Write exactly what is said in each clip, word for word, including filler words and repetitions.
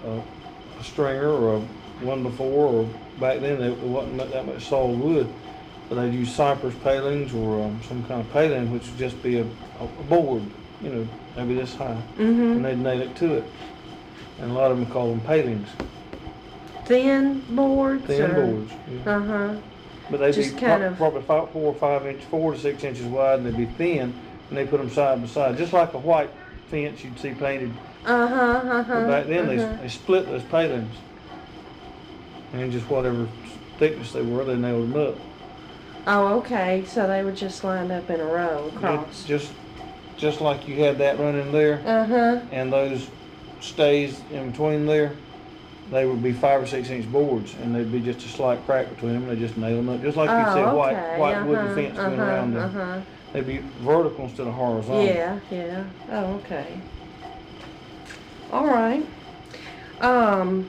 a, a stringer or a one before, or back then there wasn't that much solid wood. But they'd use cypress palings or um, some kind of paling, which would just be a, a, a board, you know, maybe this high, Mm-hmm. and they'd nail it to it. And a lot of them call them palings. Thin boards? Thin or? boards. Yeah. Uh-huh. But they'd Just be kind pro- of- probably five, four or five inches, four to six inches wide, and they'd be thin, and they put them side by side, just like a white fence you'd see painted. Uh-huh, uh-huh. But back then uh-huh. they, they split those palings, and just whatever thickness they were, they nailed them up. Oh, okay. So they were just lined up in a row across. Just, just, just like you had that running there, Uh-huh. and those stays in between there, they would be five or six inch boards, and there'd be just a slight crack between them, and they just nail them up, just like you Oh, said, okay. white, white uh-huh, wooden fence uh-huh, going around them. Uh-huh. They'd be vertical instead of horizontal. Yeah, yeah. Oh, okay. All right. Um,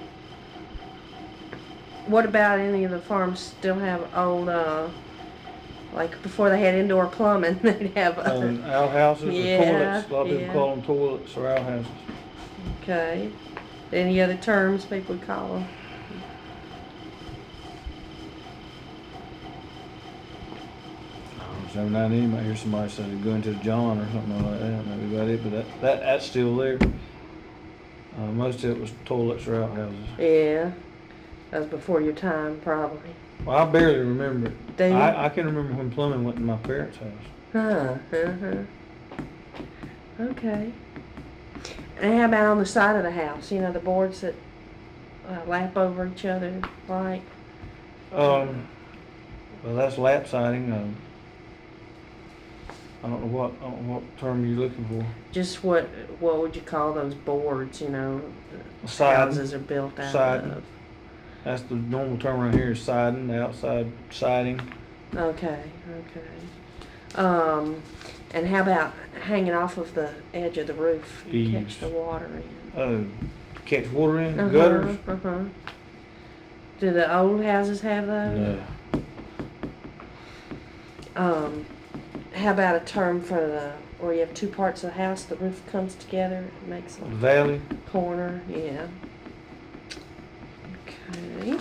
what about any of the farms still have old, uh, like before they had indoor plumbing, they'd have, uh, Um, outhouses Yeah, or toilets. A lot of yeah. people call them toilets or outhouses. okay. Any other terms people would call them? Every now and then you might hear somebody say they're going to the John or something like that. Maybe about it, but that, that that's still there. Uh, most of it was toilets or outhouses. Yeah. That was before your time, probably. Well, I barely remember it. Do you? I, I can remember when plumbing went in my parents' house. Huh, uh-huh. Okay. And how about on the side of the house? You know, the boards that uh, lap over each other, like? Um, well, that's lap siding. Um, I don't know what I don't know what term you're looking for. Just what what would you call those boards, you know, the Siding. houses are built out Siding. of? That's the normal term around here is siding, the outside siding. Okay, okay. Um, and how about hanging off of the edge of the roof to catch Eaves. the water in? Oh, catch water in Uh-huh, gutters. uh-huh. Do the old houses have those? No. Um, how about a term for the, where you have two parts of the house, the roof comes together, it makes a Valley. corner, yeah. Okay.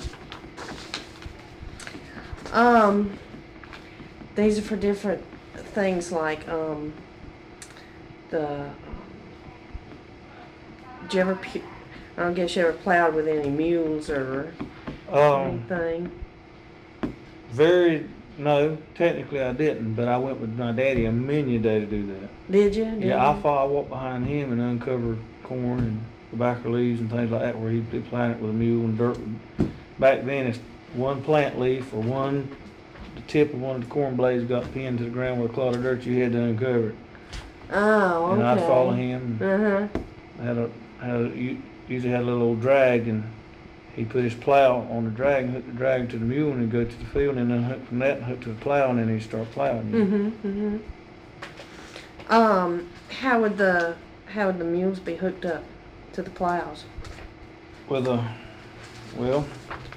Um, these are for different things like, um, the, um, did you ever, pu- I don't guess you ever plowed with any mules or Um, anything? very no, technically I didn't, but I went with my daddy a many a day to do that. Did you? Did Yeah, I you? thought I walked behind him and uncovered corn and tobacco leaves and things like that, where he'd be planting it with a mule and dirt. Back then, it's one plant leaf or one, the tip of one of the corn blades got pinned to the ground with a clod of dirt. You had to uncover it, Oh, okay. and I'd follow him. Uh-huh. And had a, had a, u- usually had a little old drag, and he put his plow on the drag and hooked the drag to the mule, and he'd go to the field and then unhook from that and hook to the plow, and then he'd start plowing. Mm-hmm, mm-hmm. Um, how would the, how would the mules be hooked up to the plows? With a, well,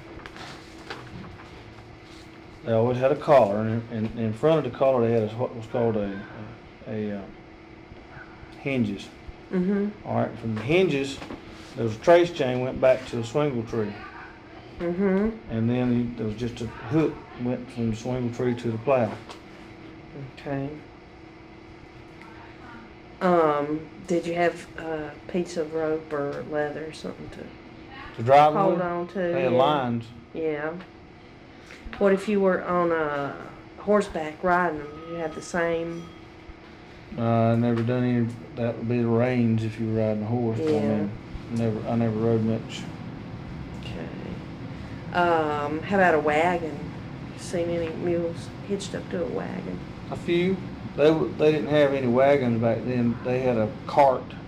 they always had a collar, and in, in front of the collar they had a, what was called a, a, a uh, hinges. Mm-hmm, All right, from the hinges, there was a trace chain went back to a swingle tree, mm-hmm. and then there was just a hook went from the swingle tree to the plow. Okay. Um, did you have a piece of rope or leather or something to To drive hold with, on to? they had yeah. lines. Yeah. What if you were on a horseback riding them? Did you have the same? Uh, I never done any. That would be the reins if you were riding a horse. But I Yeah. mean, never. I never rode much. Okay. Um, how about a wagon? You seen any mules hitched up to a wagon? A few. They w- they didn't have any wagons back then. They had a cart